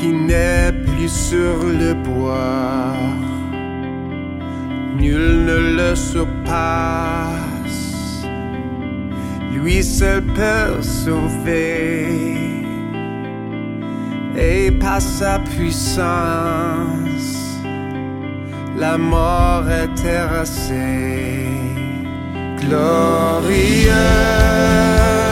qui n'est plus sur le bois. Nul ne le surpasse, lui seul peut sauver. Et par sa puissance, la mort est terrassée. Glorieux